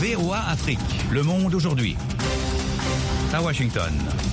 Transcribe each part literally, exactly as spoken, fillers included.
V O A Afrique, Le Monde aujourd'hui. À Washington.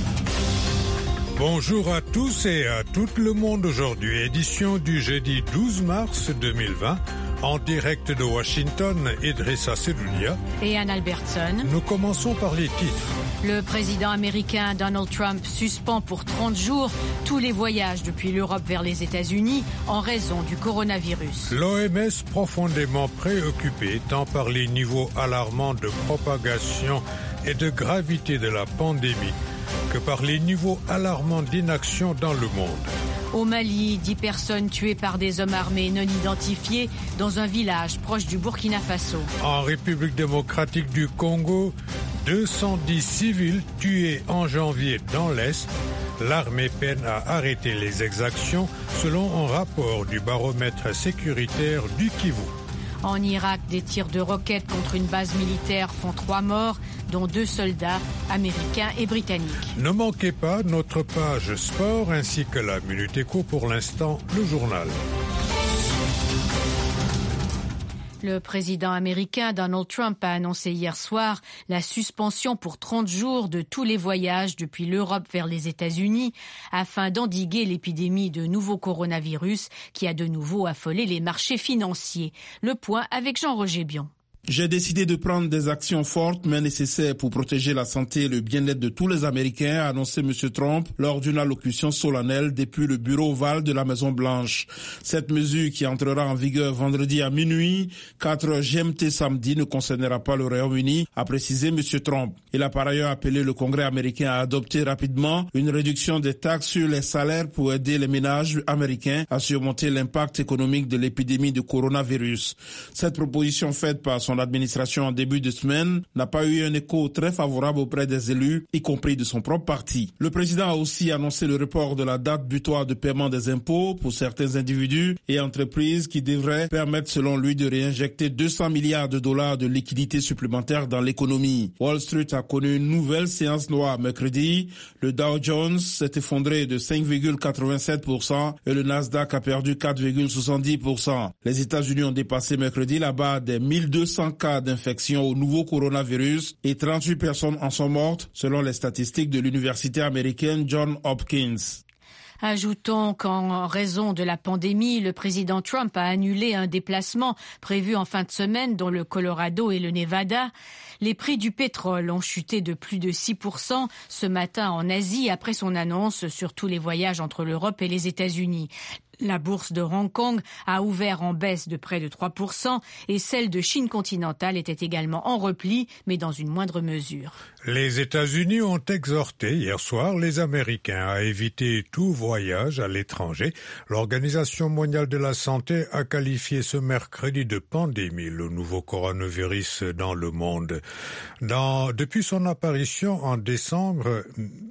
Bonjour à tous et à tout le monde aujourd'hui, édition du jeudi douze mars deux mille vingt. En direct de Washington, Idrissa Selounia et Anne Albertson. Nous commençons par les titres. Le président américain Donald Trump suspend pour trente jours tous les voyages depuis l'Europe vers les États-Unis en raison du coronavirus. L'O M S profondément préoccupée tant par les niveaux alarmants de propagation et de gravité de la pandémie que par les niveaux alarmants d'inaction dans le monde. Au Mali, dix personnes tuées par des hommes armés non identifiés dans un village proche du Burkina Faso. En République démocratique du Congo, deux cent dix civils tués en janvier dans l'Est. L'armée peine à arrêter les exactions selon un rapport du baromètre sécuritaire du Kivu. En Irak, des tirs de roquettes contre une base militaire font trois morts, dont deux soldats américains et britanniques. Ne manquez pas notre page sport ainsi que la Minute Éco. Pour l'instant, le journal. Le président américain Donald Trump a annoncé hier soir la suspension pour trente jours de tous les voyages depuis l'Europe vers les États-Unis afin d'endiguer l'épidémie de nouveau coronavirus qui a de nouveau affolé les marchés financiers. Le point avec Jean-Roger Bion. J'ai décidé de prendre des actions fortes mais nécessaires pour protéger la santé et le bien-être de tous les Américains, a annoncé M. Trump lors d'une allocution solennelle depuis le bureau ovale de la Maison-Blanche. Cette mesure, qui entrera en vigueur vendredi à minuit, quatre heures G M T samedi, ne concernera pas le Royaume-Uni, a précisé M. Trump. Il a par ailleurs appelé le Congrès américain à adopter rapidement une réduction des taxes sur les salaires pour aider les ménages américains à surmonter l'impact économique de l'épidémie de coronavirus. Cette proposition faite par son administration en début de semaine n'a pas eu un écho très favorable auprès des élus, y compris de son propre parti. Le président a aussi annoncé le report de la date butoir de paiement des impôts pour certains individus et entreprises qui devrait permettre selon lui de réinjecter deux cents milliards de dollars de liquidités supplémentaires dans l'économie. Wall Street a connu une nouvelle séance noire mercredi. Le Dow Jones s'est effondré de cinq virgule quatre-vingt-sept pour cent et le Nasdaq a perdu quatre virgule soixante-dix pour cent. Les États-Unis ont dépassé mercredi la barre des mille deux cents cas d'infection au nouveau coronavirus et trente-huit personnes en sont mortes selon les statistiques de l'université américaine Johns Hopkins. Ajoutons qu'en raison de la pandémie, le président Trump a annulé un déplacement prévu en fin de semaine dans le Colorado et le Nevada. Les prix du pétrole ont chuté de plus de six pour cent ce matin en Asie après son annonce sur tous les voyages entre l'Europe et les États-Unis. La bourse de Hong Kong a ouvert en baisse de près de trois pour cent et celle de Chine continentale était également en repli, mais dans une moindre mesure. Les États-Unis ont exhorté hier soir les Américains à éviter tout voyage à l'étranger. L'Organisation mondiale de la santé a qualifié ce mercredi de pandémie le nouveau coronavirus dans le monde. Dans, depuis son apparition en décembre,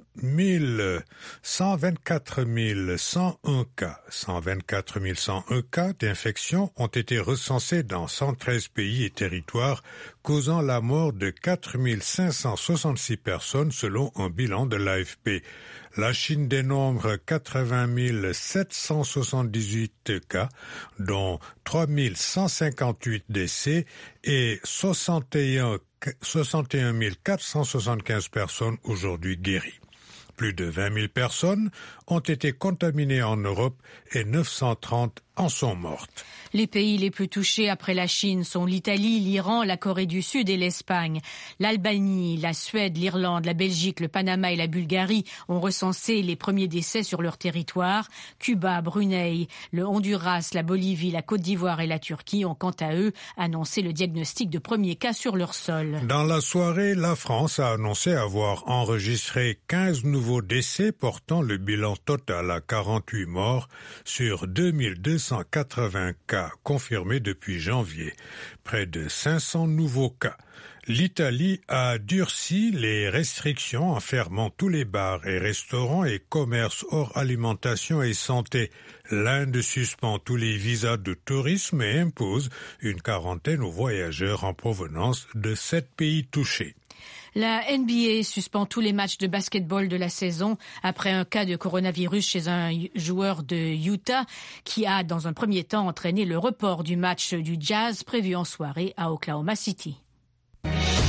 cent vingt-quatre mille cent un cas, cent vingt-quatre mille cent un cas d'infection ont été recensés dans cent treize pays et territoires, causant la mort de quatre mille cinq cent soixante-six personnes selon un bilan de l'A F P. La Chine dénombre quatre-vingt mille sept cent soixante-dix-huit cas, dont trois mille cent cinquante-huit décès et soixante et un mille quatre cent soixante-quinze personnes aujourd'hui guéries. Plus de vingt mille personnes ont été contaminées en Europe et neuf cent trente en sont mortes. Les pays les plus touchés après la Chine sont l'Italie, l'Iran, la Corée du Sud et l'Espagne. L'Albanie, la Suède, l'Irlande, la Belgique, le Panama et la Bulgarie ont recensé les premiers décès sur leur territoire. Cuba, Brunei, le Honduras, la Bolivie, la Côte d'Ivoire et la Turquie ont quant à eux annoncé le diagnostic de premiers cas sur leur sol. Dans la soirée, la France a annoncé avoir enregistré quinze nouveaux décès portant le bilan total à quarante-huit morts sur deux mille deux cent quatre-vingts cas confirmés depuis janvier. Près de cinq cents nouveaux cas. L'Italie a durci les restrictions en fermant tous les bars et restaurants et commerces hors alimentation et santé. L'Inde suspend tous les visas de tourisme et impose une quarantaine aux voyageurs en provenance de sept pays touchés. La N B A suspend tous les matchs de basketball de la saison après un cas de coronavirus chez un joueur de Utah qui a, dans un premier temps, entraîné le report du match du Jazz prévu en soirée à Oklahoma City.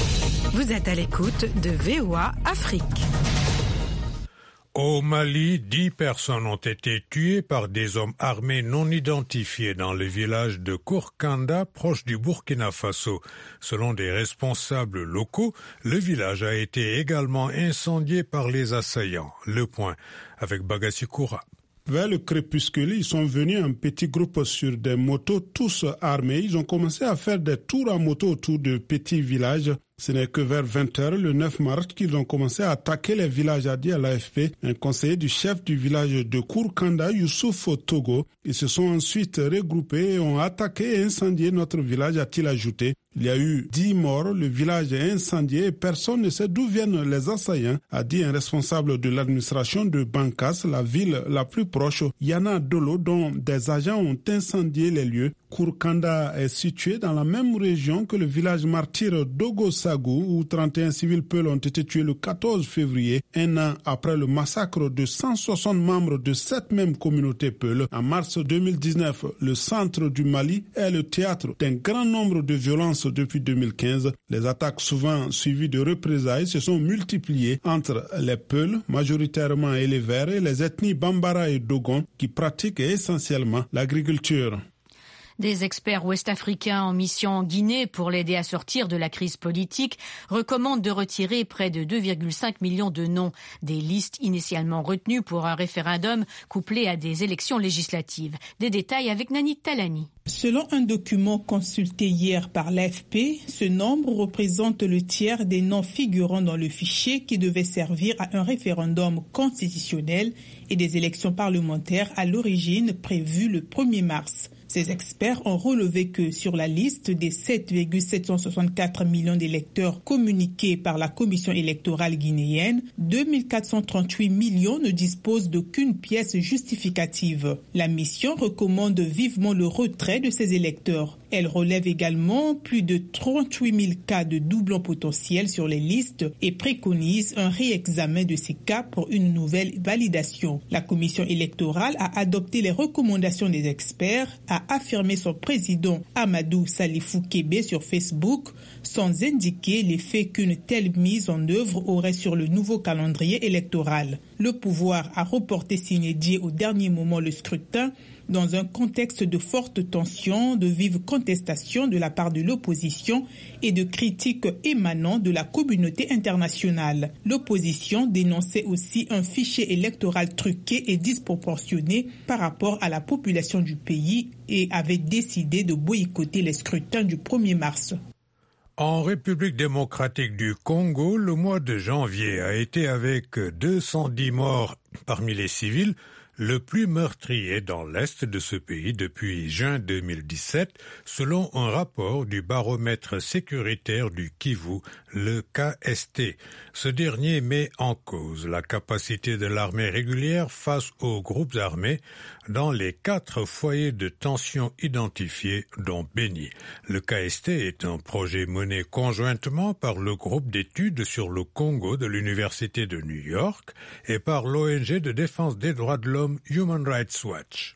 Vous êtes à l'écoute de V O A Afrique. Au Mali, dix personnes ont été tuées par des hommes armés non identifiés dans le village de Kourkanda, proche du Burkina Faso. Selon des responsables locaux, le village a été également incendié par les assaillants. Le point avec Bagassi Koura. Vers le crépuscule, ils sont venus en petits groupes sur des motos, tous armés. Ils ont commencé à faire des tours à moto autour de petits villages. Ce n'est que vers vingt heures, le neuf mars, qu'ils ont commencé à attaquer les villages, a dit à l'A F P un conseiller du chef du village de Kourkanda, Youssouf Togo. Ils se sont ensuite regroupés et ont attaqué et incendié notre village, a-t-il ajouté. Il y a eu dix morts, le village est incendié et personne ne sait d'où viennent les assaillants, a dit un responsable de l'administration de Bankas, la ville la plus proche, Yana Dolo, dont des agents ont incendié les lieux. Kourkanda est situé dans la même région que le village martyr d'Ogosagou, où trente et un civils Peuls ont été tués le quatorze février, un an après le massacre de cent soixante membres de cette même communauté Peuls. En mars deux mille dix-neuf, le centre du Mali est le théâtre d'un grand nombre de violences depuis deux mille quinze. Les attaques souvent suivies de représailles se sont multipliées entre les Peuls, majoritairement et les Verts, et les ethnies Bambara et Dogon, qui pratiquent essentiellement l'agriculture. Des experts ouest-africains en mission en Guinée pour l'aider à sortir de la crise politique recommandent de retirer près de deux virgule cinq millions de noms des listes initialement retenues pour un référendum couplé à des élections législatives. Des détails avec Nani Talani. Selon un document consulté hier par l'A F P, ce nombre représente le tiers des noms figurant dans le fichier qui devait servir à un référendum constitutionnel et des élections parlementaires à l'origine prévues le premier mars. Ces experts ont relevé que sur la liste des sept virgule sept cent soixante-quatre millions d'électeurs communiqués par la commission électorale guinéenne, deux mille quatre cent trente-huit millions ne disposent d'aucune pièce justificative. La mission recommande vivement le retrait de ces électeurs. Elle relève également plus de trente-huit mille cas de doublons potentiels sur les listes et préconise un réexamen de ces cas pour une nouvelle validation. La commission électorale a adopté les recommandations des experts, a affirmé son président Amadou Salifou Kébé sur Facebook, sans indiquer l'effet qu'une telle mise en œuvre aurait sur le nouveau calendrier électoral. Le pouvoir a reporté sine die au dernier moment le scrutin, dans un contexte de forte tension, de vive contestation de la part de l'opposition et de critiques émanant de la communauté internationale. L'opposition dénonçait aussi un fichier électoral truqué et disproportionné par rapport à la population du pays et avait décidé de boycotter les scrutins du premier mars. En République démocratique du Congo, le mois de janvier a été, avec deux cent dix morts parmi les civils, le plus meurtrier dans l'est de ce pays depuis juin deux mille dix-sept, selon un rapport du baromètre sécuritaire du Kivu, le K S T. Ce dernier met en cause la capacité de l'armée régulière face aux groupes armés dans les quatre foyers de tension identifiés, dont Beni. Le K S T est un projet mené conjointement par le groupe d'études sur le Congo de l'Université de New York et par l'O N G de défense des droits de l'homme Human Rights Watch.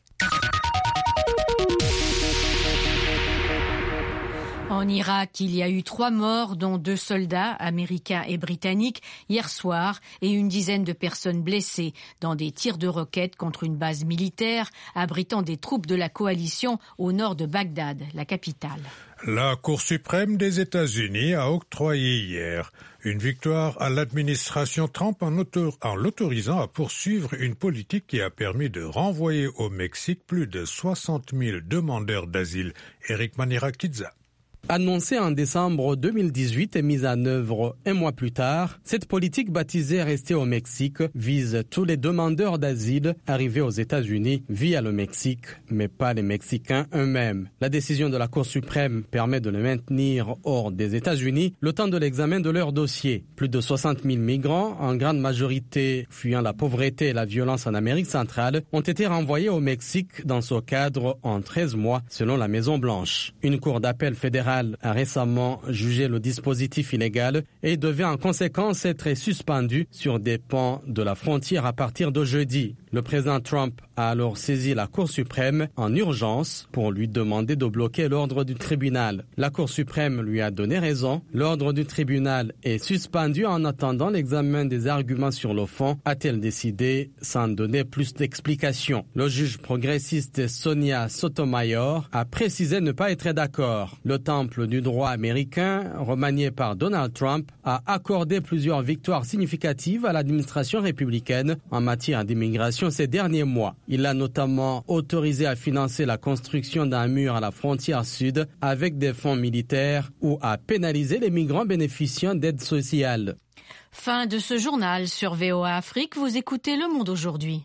En Irak, il y a eu trois morts, dont deux soldats américains et britanniques hier soir et une dizaine de personnes blessées dans des tirs de roquettes contre une base militaire abritant des troupes de la coalition au nord de Bagdad, la capitale. La Cour suprême des États-Unis a octroyé hier une victoire à l'administration Trump en, autor- en l'autorisant à poursuivre une politique qui a permis de renvoyer au Mexique plus de soixante mille demandeurs d'asile. Eric Manira-Kidza. Annoncée en décembre deux mille dix-huit et mise en œuvre un mois plus tard, cette politique baptisée Rester au Mexique vise tous les demandeurs d'asile arrivés aux États-Unis via le Mexique, mais pas les Mexicains eux-mêmes. La décision de la Cour suprême permet de les maintenir hors des États-Unis le temps de l'examen de leur dossier. Plus de soixante mille migrants, en grande majorité fuyant la pauvreté et la violence en Amérique centrale, ont été renvoyés au Mexique dans ce cadre en treize mois, selon la Maison-Blanche. Une cour d'appel fédérale a récemment jugé le dispositif illégal et devait en conséquence être suspendu sur des pans de la frontière à partir de jeudi. Le président Trump a alors saisi la Cour suprême en urgence pour lui demander de bloquer l'ordre du tribunal. La Cour suprême lui a donné raison. L'ordre du tribunal est suspendu en attendant l'examen des arguments sur le fond, a-t-elle décidé sans donner plus d'explications. Le juge progressiste Sonia Sotomayor a précisé ne pas être d'accord. Le temple du droit américain, remanié par Donald Trump, a accordé plusieurs victoires significatives à l'administration républicaine en matière d'immigration ces derniers mois. Il a notamment autorisé à financer la construction d'un mur à la frontière sud avec des fonds militaires ou à pénaliser les migrants bénéficiant d'aides sociales. Fin de ce journal sur V O A Afrique. Vous écoutez Le Monde aujourd'hui.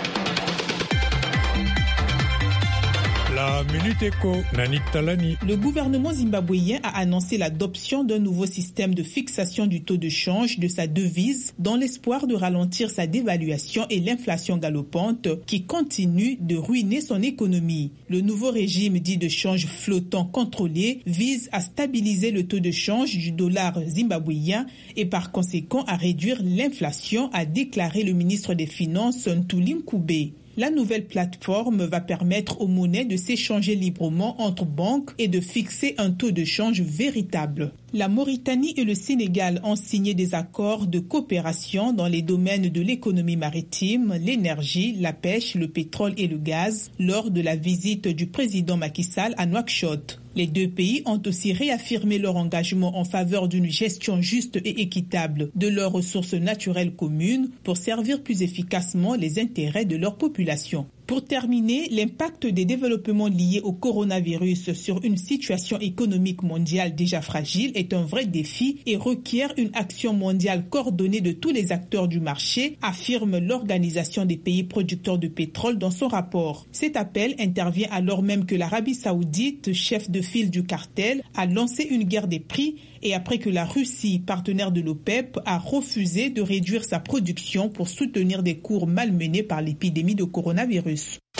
La Minute Éco, Nanik Talani. Le gouvernement zimbabwéen a annoncé l'adoption d'un nouveau système de fixation du taux de change de sa devise dans l'espoir de ralentir sa dévaluation et l'inflation galopante qui continue de ruiner son économie. Le nouveau régime dit de change flottant contrôlé vise à stabiliser le taux de change du dollar zimbabwéen et par conséquent à réduire l'inflation, a déclaré le ministre des Finances Ntuli Nkube. La nouvelle plateforme va permettre aux monnaies de s'échanger librement entre banques et de fixer un taux de change véritable. La Mauritanie et le Sénégal ont signé des accords de coopération dans les domaines de l'économie maritime, l'énergie, la pêche, le pétrole et le gaz lors de la visite du président Macky Sall à Nouakchott. Les deux pays ont aussi réaffirmé leur engagement en faveur d'une gestion juste et équitable de leurs ressources naturelles communes pour servir plus efficacement les intérêts de leur population. Pour terminer, l'impact des développements liés au coronavirus sur une situation économique mondiale déjà fragile est un vrai défi et requiert une action mondiale coordonnée de tous les acteurs du marché, affirme l'Organisation des pays producteurs de pétrole dans son rapport. Cet appel intervient alors même que l'Arabie saoudite, chef de file du cartel, a lancé une guerre des prix et après que la Russie, partenaire de l'OPEP, a refusé de réduire sa production pour soutenir des cours malmenés par l'épidémie de coronavirus.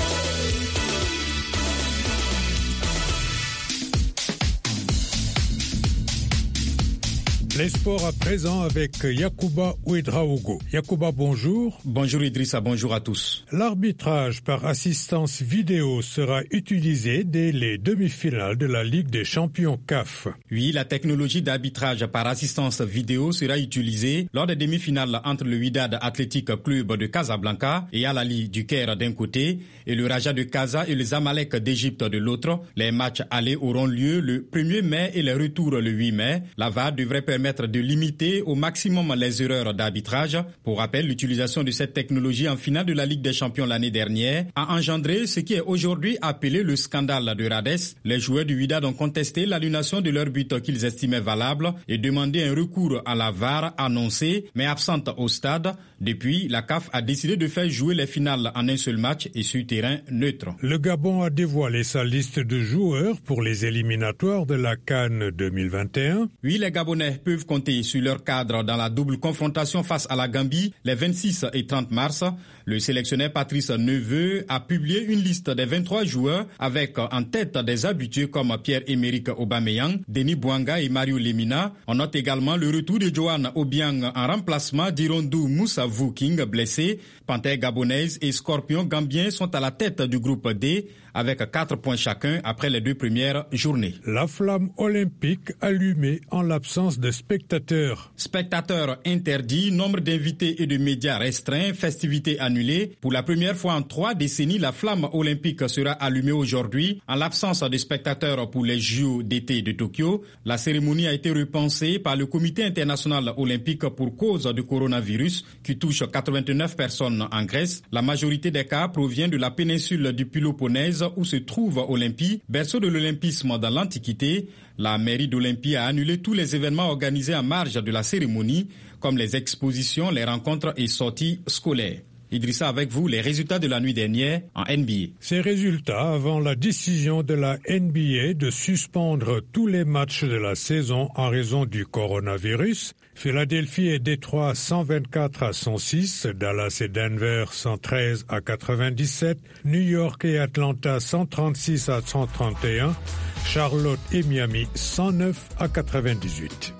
Les sports à présent avec Yacouba Ouedraogo. Yacouba, bonjour. Bonjour Idrissa, bonjour à tous. L'arbitrage par assistance vidéo sera utilisé dès les demi-finales de la Ligue des champions C A F. Oui, la technologie d'arbitrage par assistance vidéo sera utilisée lors des demi-finales entre le Wydad Athletic Club de Casablanca et Al Ahly du Caire d'un côté et le Raja de Casa et le Zamalek d'Égypte de l'autre. Les matchs allés auront lieu le premier mai et les retours le huit mai. La V A R devrait permettre de limiter au maximum les erreurs d'arbitrage. Pour rappel, l'utilisation de cette technologie en finale de la Ligue des Champions l'année dernière a engendré ce qui est aujourd'hui appelé le scandale de Rades. Les joueurs du Wydad ont contesté l'annulation de leur but qu'ils estimaient valable et demandé un recours à la V A R annoncé mais absente au stade. Depuis, la C A F a décidé de faire jouer les finales en un seul match et sur terrain neutre. Le Gabon a dévoilé sa liste de joueurs pour les éliminatoires de la CAN deux mille vingt et un. Oui, les Gabonais peuvent compter sur leur cadre dans la double confrontation face à la Gambie les vingt-six et trente mars. Le sélectionneur Patrice Neveu a publié une liste des vingt-trois joueurs avec en tête des habitués comme Pierre-Emerick Aubameyang, Denis Bouanga et Mario Lemina. On note également le retour de Johan Obiang en remplacement d'Irondou Moussavou King blessé. Panthère gabonaise et Scorpion gambien sont à la tête du groupe D avec quatre points chacun après les deux premières journées. La flamme olympique allumée en l'absence de spectateurs. Spectateurs interdits, nombre d'invités et de médias restreints, festivités annulées. Pour la première fois en trois décennies, la flamme olympique sera allumée aujourd'hui en l'absence de spectateurs pour les J O d'été de Tokyo. La cérémonie a été repensée par le Comité international olympique pour cause du coronavirus qui touche quatre-vingt-neuf personnes en Grèce. La majorité des cas provient de la péninsule du Péloponnèse où se trouve Olympie, berceau de l'olympisme dans l'Antiquité. La mairie d'Olympie a annulé tous les événements organisés en marge de la cérémonie, comme les expositions, les rencontres et sorties scolaires. Idrissa, avec vous, les résultats de la nuit dernière en N B A. Ces résultats avant la décision de la N B A de suspendre tous les matchs de la saison en raison du coronavirus. Philadelphie et Détroit cent vingt-quatre à cent six, Dallas et Denver cent treize à quatre-vingt-dix-sept, New York et Atlanta cent trente-six à cent trente et un, Charlotte et Miami cent neuf à quatre-vingt-dix-huit.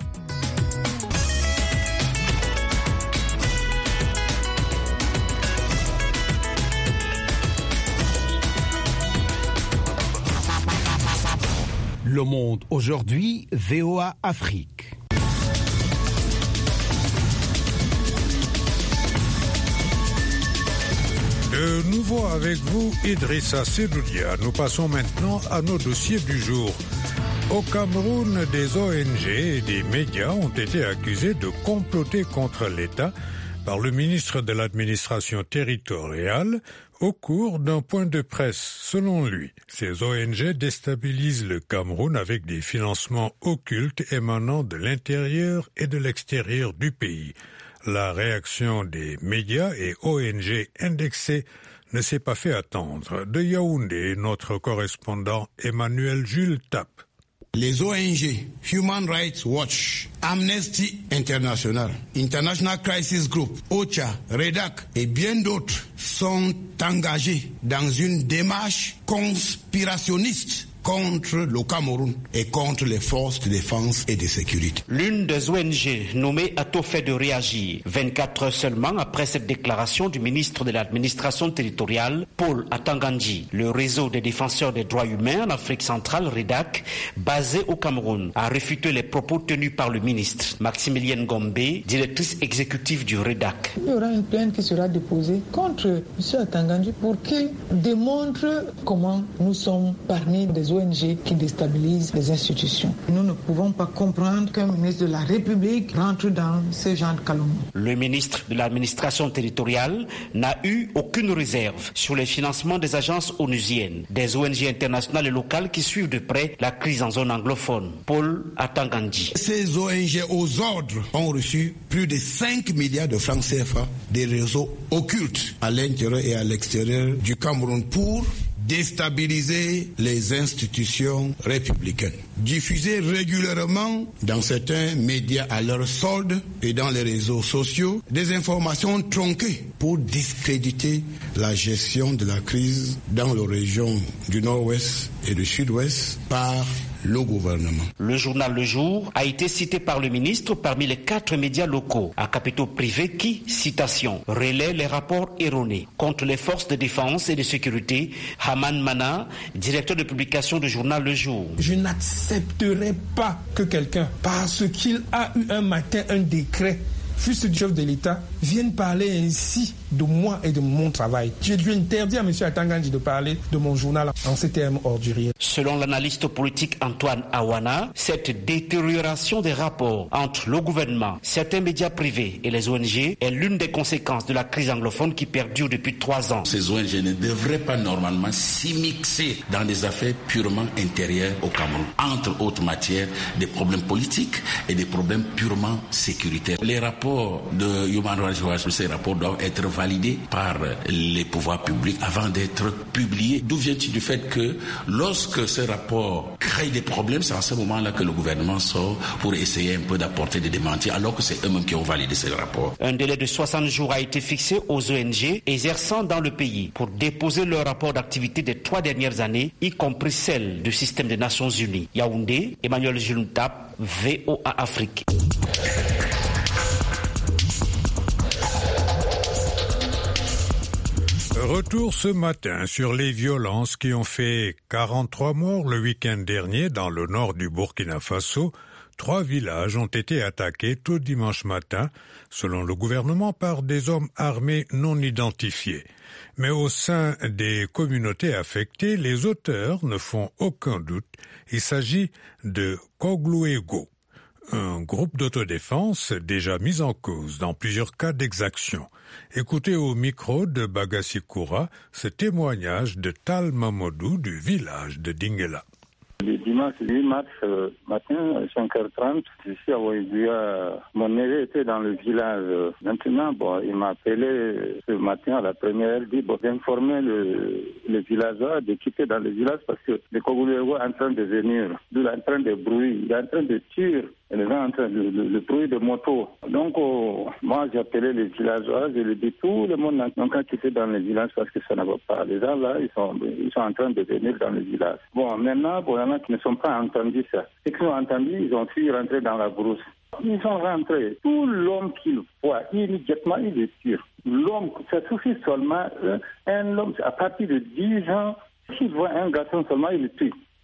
Monde aujourd'hui, V O A Afrique. De nouveau avec vous, Idrissa Sedoudia. Nous passons maintenant à nos dossiers du jour. Au Cameroun, des O N G et des médias ont été accusés de comploter contre l'État par le ministre de l'administration territoriale au cours d'un point de presse. Selon lui, ces O N G déstabilisent le Cameroun avec des financements occultes émanant de l'intérieur et de l'extérieur du pays. La réaction des médias et O N G indexés ne s'est pas fait attendre. De Yaoundé, notre correspondant Emmanuel Jules Tapp. Les O N G, Human Rights Watch, Amnesty International, International Crisis Group, OCHA, REDAC et bien d'autres sont engagés dans une démarche conspirationniste contre le Cameroun et contre les forces de défense et de sécurité. L'une des O N G nommée a tôt fait de réagir. vingt-quatre heures seulement après cette déclaration du ministre de l'administration territoriale, Paul Atangandji, le réseau des défenseurs des droits humains en Afrique centrale, REDAC, basé au Cameroun, a réfuté les propos tenus par le ministre. Maximilienne Gombe, directrice exécutive du REDAC. Il y aura une plainte qui sera déposée contre M. Atangandji pour qu'il démontre comment nous sommes parmi des O N G qui déstabilisent les institutions. Nous ne pouvons pas comprendre qu'un ministre de la République rentre dans ce genre de calomnie. Le ministre de l'administration territoriale n'a eu aucune réserve sur les financements des agences onusiennes, des O N G internationales et locales qui suivent de près la crise en zone anglophone. Paul Atangandji. Ces O N G aux ordres ont reçu plus de cinq milliards de francs C F A des réseaux occultes à l'intérieur et à l'extérieur du Cameroun pour déstabiliser les institutions républicaines. Diffuser régulièrement dans certains médias à leur solde et dans les réseaux sociaux des informations tronquées pour discréditer la gestion de la crise dans les régions du Nord-Ouest et du Sud-Ouest par le gouvernement. Le journal Le Jour a été cité par le ministre parmi les quatre médias locaux à capitaux privés qui, citation, relaient les rapports erronés contre les forces de défense et de sécurité. Haman Mana, directeur de publication du journal Le Jour. Je n'accepterai pas que quelqu'un, parce qu'il a eu un matin un décret, fût-ce du chef de l'État, vienne parler ainsi de moi et de mon travail. J'ai dû interdire à M. Atangandji de parler de mon journal en ces termes orduriers. Selon l'analyste politique Antoine Awana, cette détérioration des rapports entre le gouvernement, certains médias privés et les O N G est l'une des conséquences de la crise anglophone qui perdure depuis trois ans. Ces O N G ne devraient pas normalement s'immiscer dans des affaires purement intérieures au Cameroun. Entre autres matières, des problèmes politiques et des problèmes purement sécuritaires. Les rapports de Human Rights Watch, ces rapports doivent être validés par les pouvoirs publics avant d'être publiés. D'où vient-il du fait que lorsque ces rapports créent des problèmes, c'est à ce moment-là que le gouvernement sort pour essayer un peu d'apporter des démentis, alors que c'est eux-mêmes qui ont validé ces rapports. Un délai de soixante jours a été fixé aux O N G exerçant dans le pays pour déposer leur rapport d'activité des trois dernières années, y compris celle du système des Nations Unies. Yaoundé, Emmanuel Jules Tapp, V O A Afrique. Retour ce matin sur les violences qui ont fait quarante-trois morts le week-end dernier dans le nord du Burkina Faso. Trois villages ont été attaqués tout dimanche matin, selon le gouvernement, par des hommes armés non identifiés. Mais au sein des communautés affectées, les auteurs ne font aucun doute. Il s'agit de Kogluego, un groupe d'autodéfense déjà mis en cause dans plusieurs cas d'exaction. Écoutez au micro de Bagassi Koura ce témoignage de Tal Mamadou du village de Dingela. Le dimanche huit mars euh, matin, à cinq heures trente, ici à Ouaïbouya, mon neveu était dans le village. Maintenant, bon, il m'a appelé ce matin à la première heure, dit bon, d'informer le, le villageois de quitter dans le village parce que le Kogoulégo est en train de venir. Il est en train de bruit, il est en train de tirer. Et les gens en train de, le, le bruit de moto. Donc, oh, moi, j'ai appelé les villageois, je lui ai dit, tout le monde n'a qu'à quitter dans le village parce que ça ne va pas. Les gens là, ils sont, ils sont en train de venir dans le village. Bon, maintenant, bon, il y en a qui ne sont pas entendus ça. Ceux qui ont entendu, ils ont fui rentrer dans la brousse. Ils sont rentrés. Tout l'homme qu'ils voient, immédiatement, ils le tirent. L'homme, ça suffit seulement, un homme, à partir de dix ans, s'il voit un garçon seulement, il le tue.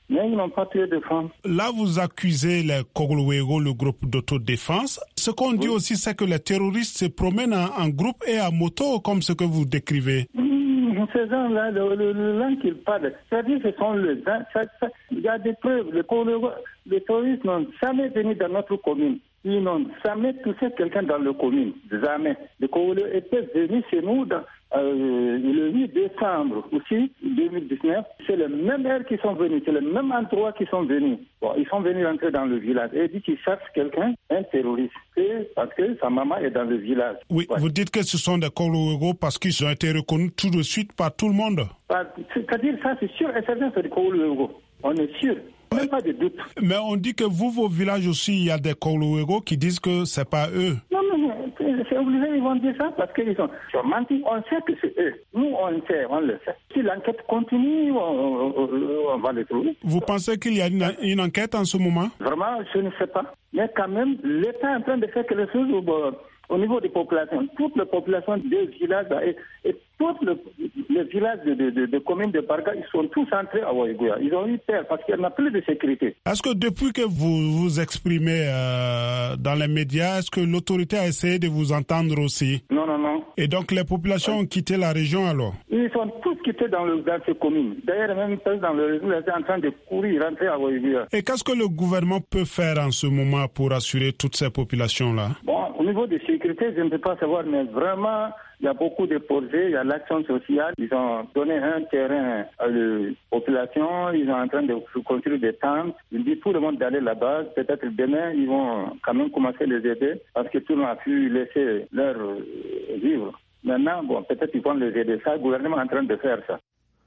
Mais ils n'ont pas tué de femmes. Là, vous accusez les Koglowego, le groupe d'autodéfense. Ce qu'on dit oui. aussi, c'est que les terroristes se promènent en, en groupe et à moto, comme ce que vous décrivez. Mmh, ces gens-là, le, le, le langue qu'ils parlent, c'est-à-dire que ce sont les gens. Ça, ça, il y a des preuves. Les, les terroristes n'ont jamais venu dans notre commune. Ils n'ont jamais touché quelqu'un dans la commune. Jamais. Les Congolais étaient venus chez nous dans, euh, le huit décembre aussi, deux mille dix-neuf. C'est les mêmes heures qui sont venus, c'est le même endroit qui sont venus. Bon, ils sont venus rentrer dans le village et disent qu'ils cherchent quelqu'un, un terroriste. Et parce que sa maman est dans le village. Oui, ouais. Vous dites que ce sont des Koglowego parce qu'ils ont été reconnus tout de suite par tout le monde. C'est-à-dire ça, c'est sûr et certain, c'est des Koglowego. On est sûr. Même pas de doute. Mais on dit que vous, vos villages aussi, il y a des Koglowego qui disent que c'est pas eux. Non, non, c'est obligé, ils vont dire ça parce qu'ils ont, ils ont menti. On sait que c'est eux. Nous, on sait, on le sait. Si l'enquête continue, on, on, on va le trouver. Vous pensez qu'il y a une, une enquête en ce moment? Vraiment, je ne sais pas. Mais quand même, l'État est en train de faire quelque chose au, au niveau des populations. Toute la population des villages et, et tous le, les villages de, de, de, de communes de Barga, ils sont tous entrés à Waïgouya. Ils ont eu peur parce qu'il n'y a plus de sécurité. Est-ce que depuis que vous vous exprimez euh, dans les médias, est-ce que l'autorité a essayé de vous entendre aussi? Non, non, non. Et donc les populations ont quitté la région alors? Ils sont tous quittés dans, le, dans ces communes. D'ailleurs, même dans le réseau, ils sont en train de courir, rentrer à Waïgouya. Et qu'est-ce que le gouvernement peut faire en ce moment pour assurer toutes ces populations-là? Bon, au niveau de sécurité, je ne peux pas savoir, mais vraiment, il y a beaucoup de projets, il y a l'action sociale. Ils ont donné un terrain à la population, ils sont en train de construire des tentes. Ils disent tout le monde d'aller là-bas. Peut-être demain, ils vont quand même commencer à les aider parce que tout le monde a pu laisser leur vivre. Maintenant, bon, peut-être ils vont les aider. Ça, le gouvernement est en train de faire ça.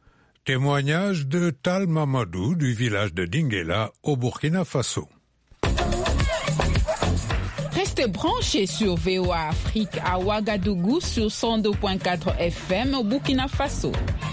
Témoignage de Tal Mamadou du village de Dinguela au Burkina Faso. Restez branchés sur V O A Afrique à Ouagadougou sur cent deux virgule quatre F M au Burkina Faso.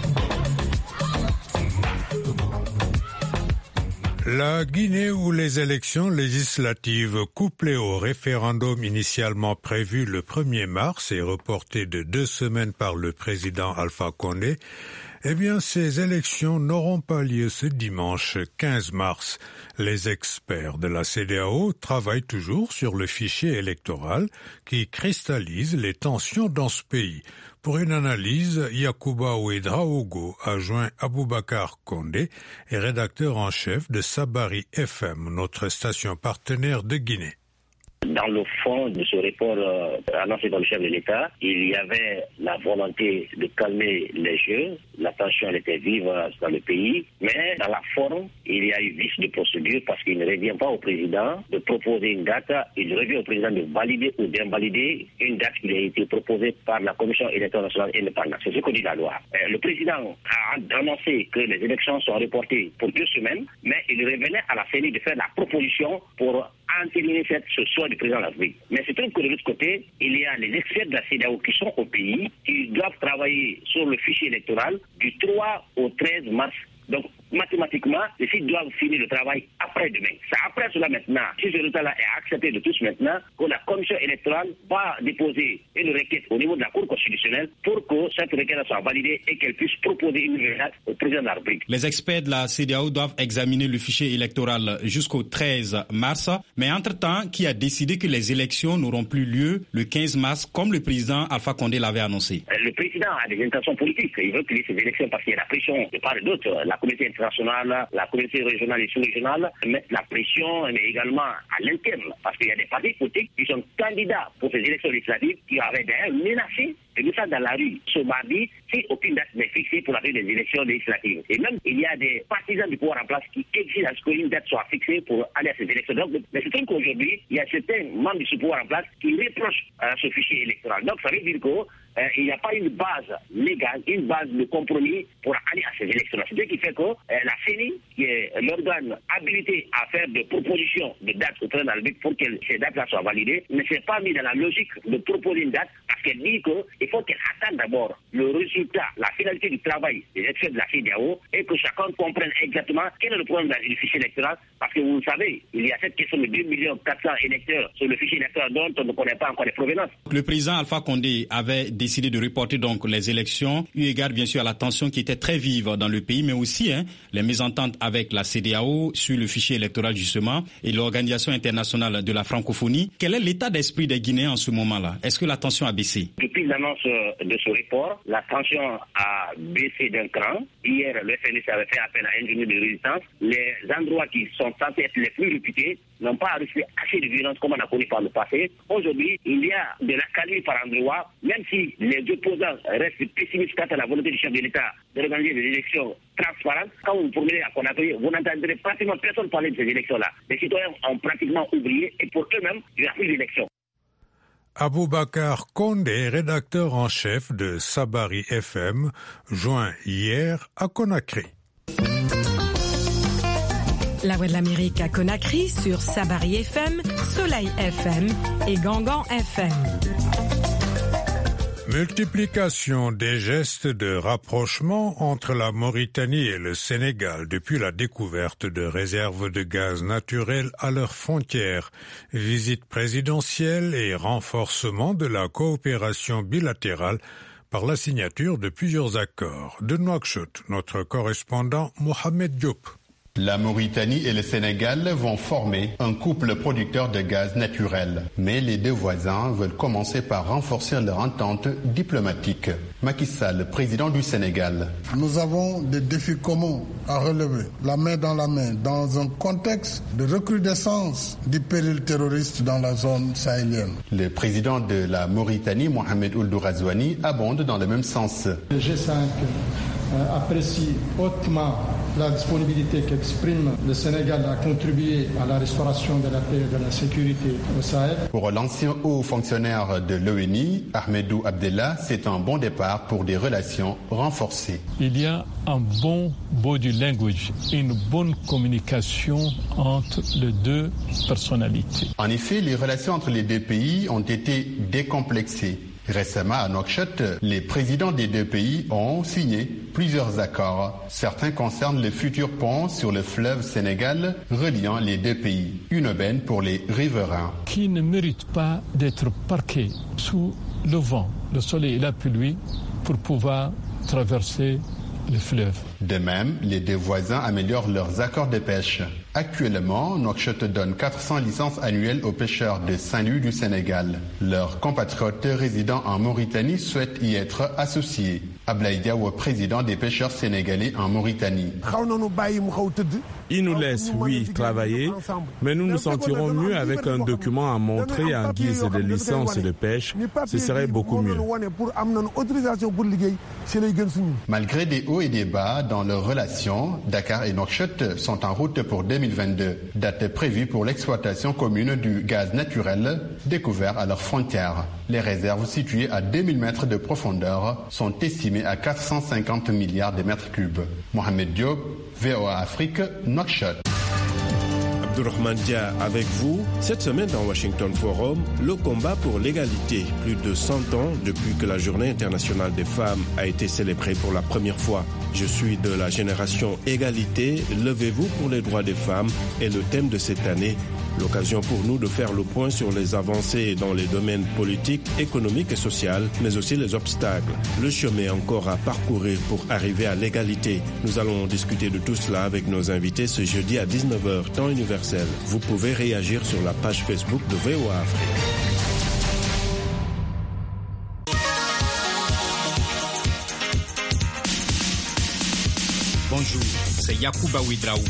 La Guinée, où les élections législatives couplées au référendum initialement prévu le premier mars et reportées de deux semaines par le président Alpha Condé, eh bien, ces élections n'auront pas lieu ce dimanche quinze mars. Les experts de la C E D E A O travaillent toujours sur le fichier électoral qui cristallise les tensions dans ce pays. Pour une analyse, Yacouba Ouedraogo a joint Aboubakar Condé et rédacteur en chef de Sabari F M, notre station partenaire de Guinée. Dans le fond de ce report euh, annoncé par le chef de l'État, il y avait la volonté de calmer les jeux. La tension était vive dans le pays, mais dans la forme, il y a eu vice de procédure parce qu'il ne revient pas au président de proposer une date, il revient au président de valider ou d'invalider une date qui a été proposée par la Commission électorale nationale indépendante. C'est ce que dit la loi. Euh, le président a annoncé que les élections sont reportées pour deux semaines, mais il revenait à la C E N I de faire la proposition pour entériner ce choix du président de la République. Mais c'est trouve que de l'autre côté, il y a les experts de la C E D E A O qui sont au pays, qui doivent travailler sur le fichier électoral du trois au treize mars. Donc, mathématiquement, les sites doivent finir le travail après-demain. C'est après cela maintenant, si ce résultat-là est accepté de tous maintenant, que la commission électorale va déposer une requête au niveau de la Cour constitutionnelle pour que cette requête soit validée et qu'elle puisse proposer une date au président de la République. Les experts de la C E D E A O doivent examiner le fichier électoral jusqu'au treize mars. Mais entre-temps, qui a décidé que les élections n'auront plus lieu le quinze mars, comme le président Alpha Condé l'avait annoncé? Le président a des intentions politiques. Il veut qu'il y ait ces élections parce qu'il y a la pression de part et d'autre. La communauté internationale, la communauté régionale et sous-régionale mettent la pression, mais également à l'interne, parce qu'il y a des partis politiques qui sont candidats pour ces élections législatives qui avaient d'ailleurs menacé de nous ça dans la rue ce mardi si aucune date n'est fixée pour la des élections législatives. Et même, il y a des partisans du pouvoir en place qui exigent à ce qu'une date soit fixée pour aller à ces élections. Donc, mais c'est vrai qu'aujourd'hui, il y a certains membres du pouvoir en place qui reprochent euh, ce fichier électoral. Donc, ça veut dire que Euh, il n'y a pas une base légale, une base de compromis pour aller à ces élections-là. C'est ce qui fait que euh, la C E N I, qui est l'organe habilité à faire des propositions de dates au président de la République pour que ces dates-là soient validées, ne s'est pas mis dans la logique de proposer une date à parce qu'elle dit qu'il faut qu'elle attende d'abord le résultat, la finalité du travail des experts de la C E D E A O et que chacun comprenne exactement quel est le problème du fichier électoral. Parce que vous le savez, il y a cette question de deux millions quatre cents électeurs sur le fichier électoral dont on ne connaît pas encore les provenances. Le président Alpha Condé avait décidé de reporter donc les élections, eu égard bien sûr à la tension qui était très vive dans le pays, mais aussi hein, les mésententes avec la C E D E A O sur le fichier électoral justement et l'Organisation internationale de la francophonie. Quel est l'état d'esprit des Guinéens en ce moment-là? Est-ce que la tension a baissé? Depuis l'annonce de ce report, la tension a baissé d'un cran. Hier, le F N S avait fait appel à une journée de résistance. Les endroits qui sont censés être les plus réputés n'ont pas reçu assez de violence comme on a connu par le passé. Aujourd'hui, il y a de la calme par endroits, même si les opposants restent pessimistes quant à la volonté du chef de l'État d'organiser des élections transparentes. Quand vous vous promenez à Conakry, vous n'entendrez pratiquement personne parler de ces élections-là. Les citoyens ont pratiquement oublié et pour eux-mêmes, il n'y a plus d'élections. Aboubacar Condé, rédacteur en chef de Sabari F M, joint hier à Conakry. La Voix de l'Amérique à Conakry sur Sabari F M, Soleil F M et Gangan F M. Multiplication des gestes de rapprochement entre la Mauritanie et le Sénégal depuis la découverte de réserves de gaz naturel à leurs frontières, visite présidentielle et renforcement de la coopération bilatérale par la signature de plusieurs accords. De Nouakchott, notre correspondant Mohamed Diop. La Mauritanie et le Sénégal vont former un couple producteur de gaz naturel. Mais les deux voisins veulent commencer par renforcer leur entente diplomatique. Macky Sall, président du Sénégal. Nous avons des défis communs à relever, la main dans la main, dans un contexte de recrudescence du péril terroriste dans la zone sahélienne. Le président de la Mauritanie, Mohamed Ould Razouani, abonde dans le même sens. Le G cinq euh, apprécie hautement la disponibilité qu'exprime le Sénégal à contribuer à la restauration de la paix et de la sécurité au Sahel. Pour l'ancien haut fonctionnaire de l'O N U, Ahmedou Abdellah, c'est un bon départ pour des relations renforcées. Il y a un bon body language, une bonne communication entre les deux personnalités. En effet, les relations entre les deux pays ont été décomplexées. Récemment, à Nouakchott, les présidents des deux pays ont signé plusieurs accords. Certains concernent le futur pont sur le fleuve Sénégal reliant les deux pays. Une aubaine pour les riverains. Qui ne mérite pas d'être parqué sous le vent, le soleil et la pluie pour pouvoir traverser le fleuve. De même, les deux voisins améliorent leurs accords de pêche. Actuellement, Nouakchott donne quatre cents licences annuelles aux pêcheurs de Saint-Louis du Sénégal. Leurs compatriotes résidant en Mauritanie souhaitent y être associés. Ablaye Diaw, président des pêcheurs sénégalais en Mauritanie. Ils nous laissent, oui, travailler, mais nous nous sentirons mieux avec un document à montrer en guise de licence de pêche. Ce serait beaucoup mieux. Malgré des hauts et des bas dans leurs relations, Dakar et Nouakchott sont en route pour deux mille vingt-deux, date prévue pour l'exploitation commune du gaz naturel découvert à leurs frontières. Les réserves situées à deux mille mètres de profondeur sont estimées à quatre cent cinquante milliards de mètres cubes. Mohamed Diop, V O A Afrique, Nouakchott. Abdourahmane Dia avec vous. Cette semaine dans Washington Forum, le combat pour l'égalité. Plus de cent ans depuis que la Journée internationale des femmes a été célébrée pour la première fois. Je suis de la génération Égalité, levez-vous pour les droits des femmes est le thème de cette année. L'occasion pour nous de faire le point sur les avancées dans les domaines politiques, économiques et sociaux, mais aussi les obstacles. Le chemin encore à parcourir pour arriver à l'égalité. Nous allons discuter de tout cela avec nos invités ce jeudi à dix-neuf heures, temps universel. Vous pouvez réagir sur la page Facebook de V O A Afrique. Bonjour, c'est Yacouba Ouedraogo.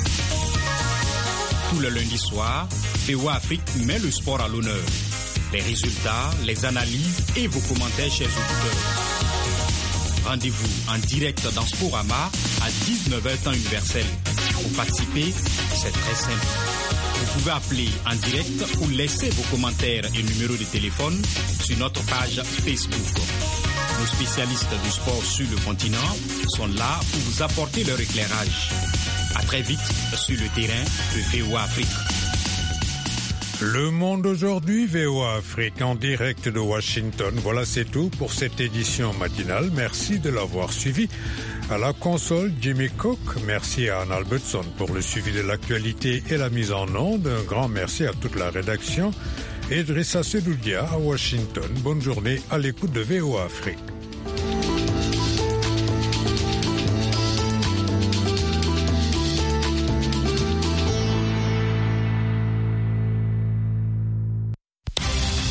Tout le lundi soir, V O A Afrique met le sport à l'honneur. Les résultats, les analyses et vos commentaires, chers auditeurs. Rendez-vous en direct dans Sporama à dix-neuf heures temps universel. Pour participer, c'est très simple. Vous pouvez appeler en direct ou laisser vos commentaires et numéros de téléphone sur notre page Facebook. Nos spécialistes du sport sur le continent sont là pour vous apporter leur éclairage. À très vite sur le terrain de V O A Afrique. Le Monde aujourd'hui, V O A Afrique en direct de Washington. Voilà, c'est tout pour cette édition matinale. Merci de l'avoir suivi. À la console, Jimmy Cook. Merci à Anne Albertson pour le suivi de l'actualité et la mise en onde. Un grand merci à toute la rédaction. Et Idrissa Sedoudia à Washington. Bonne journée à l'écoute de V O A Afrique.